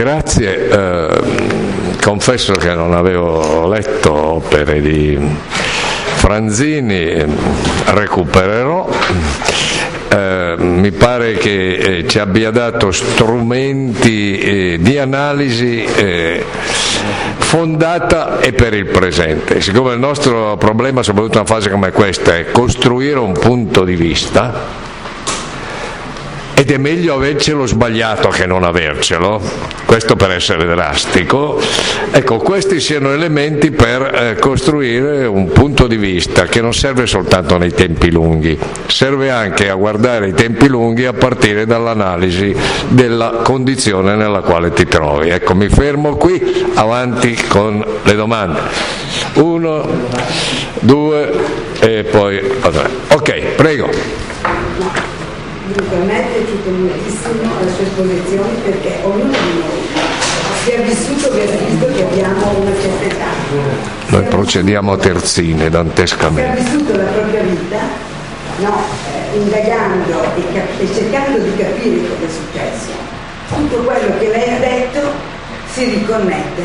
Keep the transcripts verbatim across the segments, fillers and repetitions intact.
Grazie, eh, confesso che non avevo letto opere di Franzini, recupererò. Eh, mi pare che eh, ci abbia dato strumenti eh, di analisi eh, fondata e per il presente. Siccome il nostro problema, soprattutto in una fase come questa, è costruire un punto di vista, ed è meglio avercelo sbagliato che non avercelo, questo per essere drastico. Ecco, questi siano elementi per eh, costruire un punto di vista che non serve soltanto nei tempi lunghi, serve anche a guardare i tempi lunghi a partire dall'analisi della condizione nella quale ti trovi. Ecco, mi fermo qui, avanti con le domande. Uno, due e poi tre. Ok, prego. A me è piaciuto moltissimo la sua esposizione, perché ognuno di noi si è vissuto che ha visto che abbiamo una certa età. Noi procediamo a terzine, dantescamente. Si è vissuto la propria vita, no, eh, indagando e, cap- e cercando di capire cosa è successo. Tutto quello che lei ha detto si riconnette.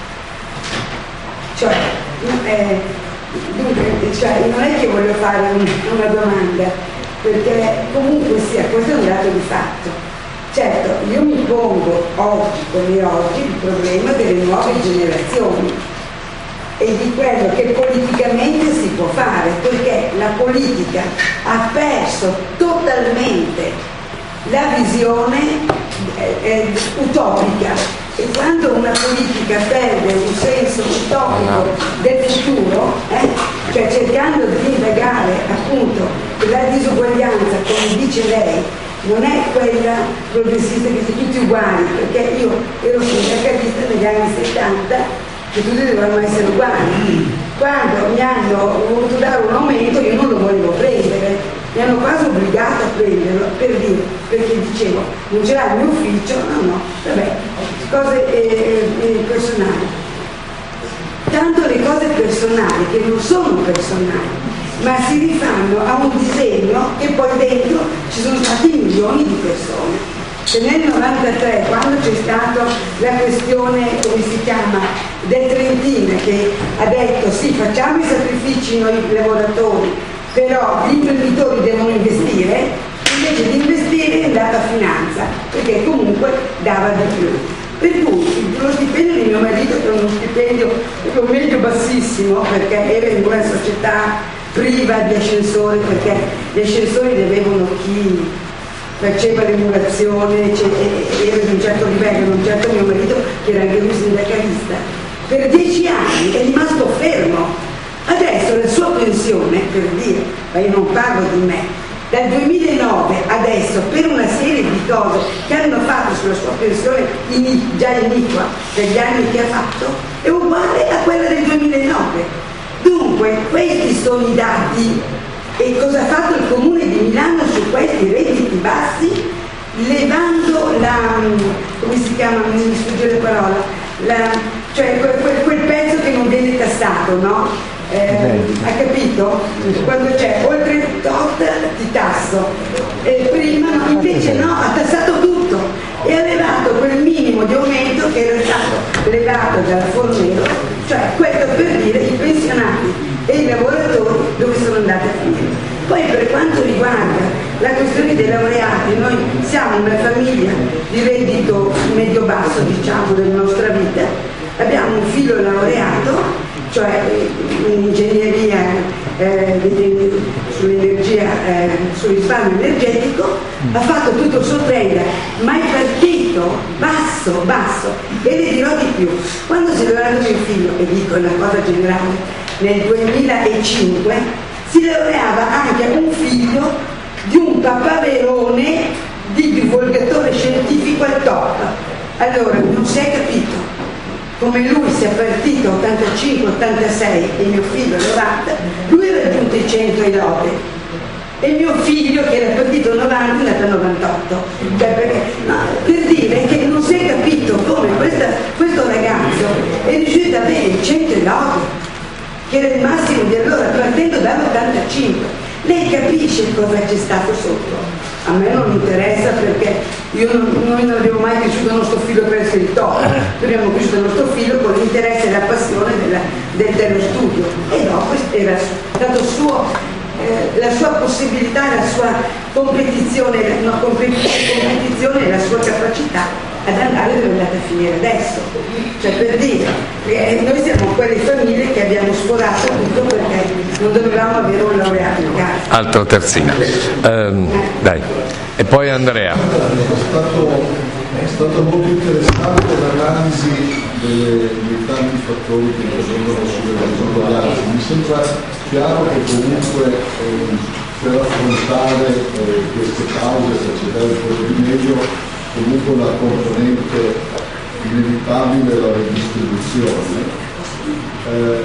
Cioè, eh, dunque, cioè, non è che voglio fare un, una domanda, perché comunque sia, questo è un dato di fatto. Certo, io mi pongo oggi come oggi il problema delle nuove generazioni e di quello che politicamente si può fare, perché la politica ha perso totalmente la visione eh, eh, utopica, e quando una politica perde un senso utopico del futuro, eh, cioè cercando di indagare appunto la disuguaglianza, come dice lei, non è quella progressista che sono tutti uguali, perché io ero sindacalista negli anni settanta che tutti dovevano essere uguali. Quando mi hanno voluto dare un aumento io non lo volevo prendere, mi hanno quasi obbligata a prenderlo, per dire, perché dicevo non ce l'ha il mio ufficio, no no, vabbè, cose eh, eh, personali. Tanto le cose personali che non sono personali, ma si rifanno a un disegno che poi dentro ci sono stati milioni di persone. Se nel novantatré, quando c'è stata la questione, come si chiama, del Trentino, che ha detto sì, facciamo i sacrifici noi lavoratori, però gli imprenditori devono investire, invece di investire è andata a finanza, perché comunque dava di più. Per cui lo stipendio di mio marito è uno stipendio medio bassissimo, perché era in una società priva di ascensori, perché gli ascensori li avevano chi faceva l'emulazione, era di un certo livello, non certo mio marito che era anche lui sindacalista. Per dieci anni è rimasto fermo. Adesso la sua pensione, per dire, ma io non parlo di me, dal duemilanove adesso, per una serie di cose che hanno fatto sulla sua pensione in, già iniqua dagli anni che ha fatto, è uguale a quella del duemilanove. Dunque questi sono i dati. E cosa ha fatto il Comune di Milano su questi redditi bassi? Levando la, come si chiama, mi sfugge la parola, la, cioè quel, quel, quel pezzo che non viene tassato, no? Eh, ha capito? Quando c'è oltre tot ti tasso, e prima no, invece no, ha tassato tutto e ha levato quel minimo di aumento che era stato levato dalla Fornero, cioè questo per dire i pensionati e i lavoratori dove sono andati a finire. Poi per quanto riguarda la questione dei laureati, noi siamo una famiglia di reddito medio-basso, diciamo, della nostra vita, abbiamo un figlio laureato, cioè in ingegneria eh, sull'energia, eh, sul risparmio energetico, ha fatto tutto il suo trade, ma è partito basso, basso, e le dirò di più, quando si è laureato mio figlio, e dico una cosa generale, nel duemilacinque si laureava anche un figlio di un papaverone di divulgatore scientifico al top. Allora non si è capito come lui sia partito ottantacinque ottantasei e mio figlio novanta, lui ha raggiunto i cento e lode, e mio figlio che era partito novanta è nato novantotto, cioè perché, no, per dire che non si è capito come questa, questo ragazzo è riuscito ad avere i cento e lode, che era il massimo di allora, partendo dall'ottantacinque. Lei capisce cosa c'è stato sotto? A me non interessa, perché Io non, noi non abbiamo mai cresciuto il nostro figlio presso il top, noi abbiamo cresciuto il nostro figlio con l'interesse e la passione della, del, dello studio, e no, questo era stato suo, eh, la sua possibilità, la sua competizione, no, competizione e la sua capacità ad andare dove è andata a finire adesso. Cioè, per dire, eh, noi siamo quelle famiglie che abbiamo sforato tutto perché non dovevamo avere un laureato in casa. Altro terzino. Um, dai. E poi Andrea. È stato, è stato molto interessante l'analisi delle, dei tanti fattori che intervengono sulle disuguaglianze. Mi sembra chiaro che comunque eh, per affrontare eh, queste cause, per cercare di porre rimedio, comunque una componente inevitabile la redistribuzione, eh,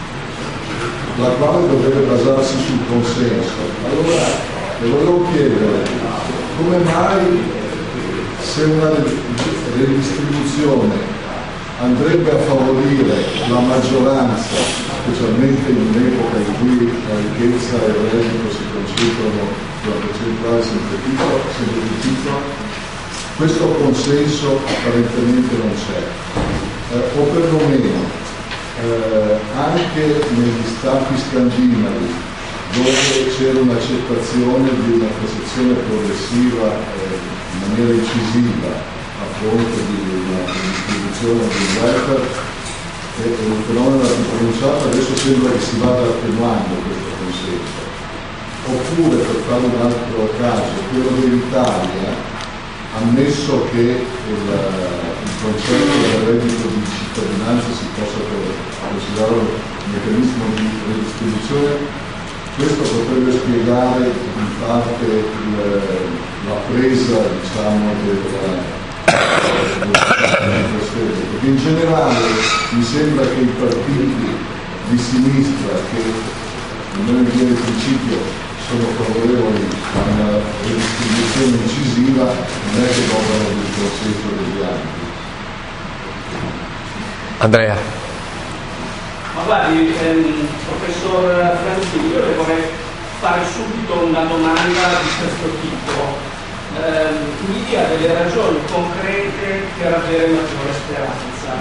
la quale dovrebbe basarsi sul consenso. Allora, le volevo chiedere, come mai se una redistribuzione andrebbe a favorire la maggioranza, specialmente in un'epoca in cui la ricchezza e il reddito si concentrano sulla percentuale sintetica, questo consenso apparentemente non c'è, eh, o perlomeno eh, anche negli stati scandinavi, dove c'era un'accettazione di una percezione progressiva eh, in maniera incisiva a fronte di una distribuzione di welfare, e un fenomeno più pronunciato, adesso sembra che si vada attenuando questo consenso. Oppure, per fare un altro caso, quello dell'Italia, ammesso che il, il concetto del reddito di cittadinanza si possa considerare un meccanismo di redistribuzione, questo potrebbe spiegare in parte il, la presa, diciamo, della, della perché in generale mi sembra che i partiti di sinistra, che in linea di principio sono favorevoli a una redistribuzione incisiva, non è che vogliono del consenso degli altri. Andrea. Ma guardi, ehm, professor Franzini, io le vorrei fare subito una domanda di questo tipo. Eh, mi dia delle ragioni concrete per avere maggiore speranza.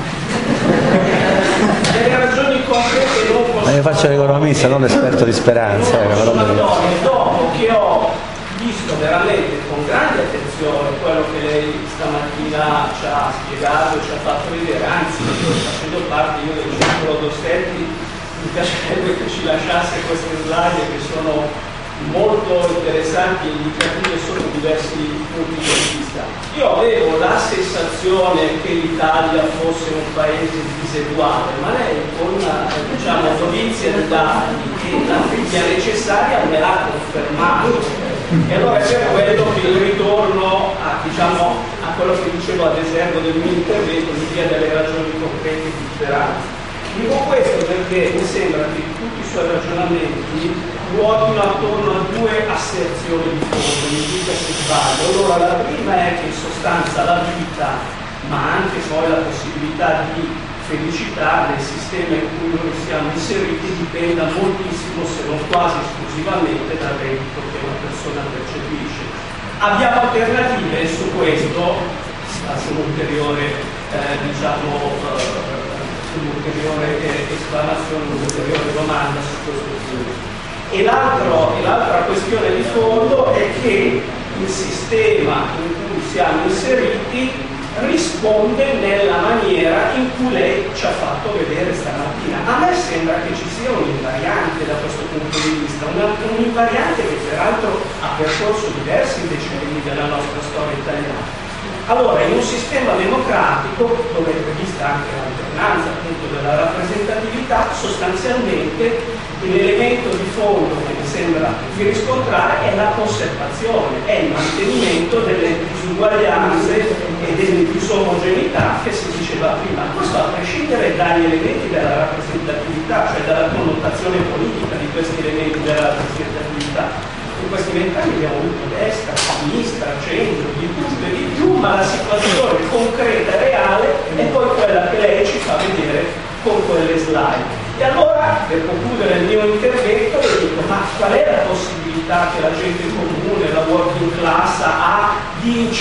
Delle ragioni concrete non posso. Ma io faccio l'economista, non esperto di speranza. Eh, eh, dopo che ho visto veramente con grande attenzione quello che lei stamattina ci ha spiegato, ci ha fatto vedere, anzi facendo parte io del circolo Dossetti, mi piacerebbe che ci lasciasse queste slide che sono molto interessanti e indicative sotto diversi punti di vista. Io avevo la sensazione che l'Italia fosse un paese diseguale, ma lei con una, diciamo, dovizia di dati e la figlia necessaria me l'ha confermato. E allora è per quello che io ritorno a, diciamo, a quello che dicevo ad esempio del mio intervento, mi dia delle ragioni concrete di speranza. Dico questo perché mi sembra che tutti i suoi ragionamenti ruotino attorno a due asserzioni di fondo, mi dica se sbaglio. Allora la prima è che in sostanza la vita, ma anche poi la possibilità di felicità del sistema in cui noi siamo inseriti dipenda moltissimo, se non quasi esclusivamente, dal reddito che una persona percepisce. Abbiamo alternative su questo, faccio un'ulteriore, eh, diciamo, eh, un'ulteriore esclamazione, un'ulteriore domanda su questo punto. E, l'altro, e l'altra questione di fondo è che il sistema in cui siamo inseriti risponde nella maniera in cui lei ci ha fatto vedere stamattina. A me sembra che ci sia un'invariante da questo punto di vista, una, un'invariante che peraltro ha percorso diversi decenni della nostra storia italiana. Allora, in un sistema democratico, dove è prevista anche l'alternanza appunto della rappresentatività, sostanzialmente l'elemento di fondo che mi sembra di riscontrare è la conservazione, è il mantenimento delle disuguaglianze e delle disomogeneità che si diceva prima. Questo a prescindere dagli elementi della rappresentatività, cioè dalla connotazione politica di questi elementi della rappresentatività. In questi vent'anni abbiamo avuto destra, sinistra, centro, di tutto e di più, ma la situazione concreta e reale è poi quella che lei ci fa vedere con quelle slide. E allora, per concludere il mio intervento, le dico, ma qual è la possibilità che la gente comune, la working class ha di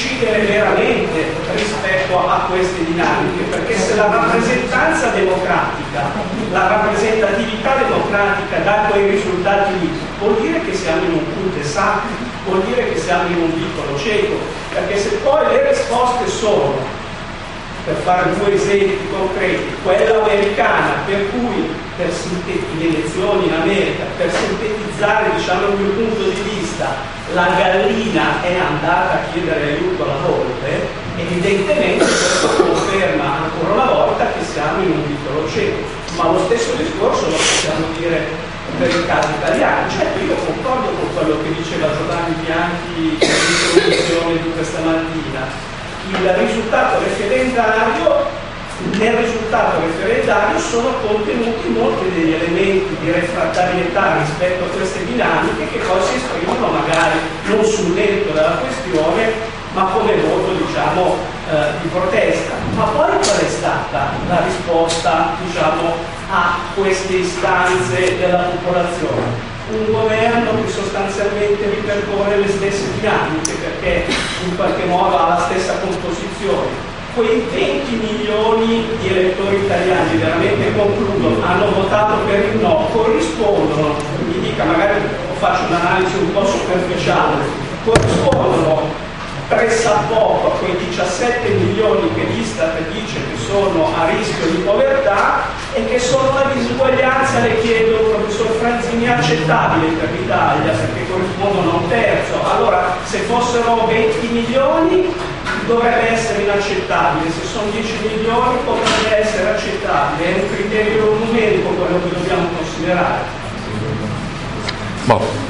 incidere veramente rispetto a queste dinamiche, perché se la rappresentanza democratica, la rappresentatività democratica dà quei risultati lì, vuol dire che siamo in un cul-de-sac, vuol dire che siamo in un vicolo cieco, perché se poi le risposte sono, per fare due esempi concreti, quella americana, per cui per sintetizzare le elezioni in America, per sintetizzare diciamo il mio punto di vista, la gallina è andata a chiedere aiuto alla volpe, evidentemente questo conferma ancora una volta che siamo in un vicolo cieco, ma lo stesso discorso lo possiamo dire per il caso italiano. Certo, io concordo con quello che diceva Giovanni Bianchi nell'introduzione di questa mattina. Il risultato referendario, nel risultato referendario sono contenuti molti degli elementi di refrattarietà rispetto a queste dinamiche che poi si esprimono magari non sul merito della questione ma come voto diciamo eh, di protesta. Ma poi qual è stata la risposta diciamo a queste istanze della popolazione? Un governo che sostanzialmente ripercorre le stesse dinamiche perché in qualche modo ha la stessa composizione. Quei venti milioni di elettori italiani, veramente concludo, hanno votato per il no, corrispondono, mi dica magari faccio un'analisi un po' superficiale, corrispondono pressappoco a quei diciassette milioni che l'Istat dice che sono a rischio di povertà e che sono una disuguaglianza, le chiedo professor Franzini, accettabile per l'Italia perché corrispondono a un terzo. Allora se fossero venti milioni dovrebbe essere inaccettabile, se sono dieci milioni potrebbe essere accettabile, è un criterio numerico quello che dobbiamo considerare. Boh.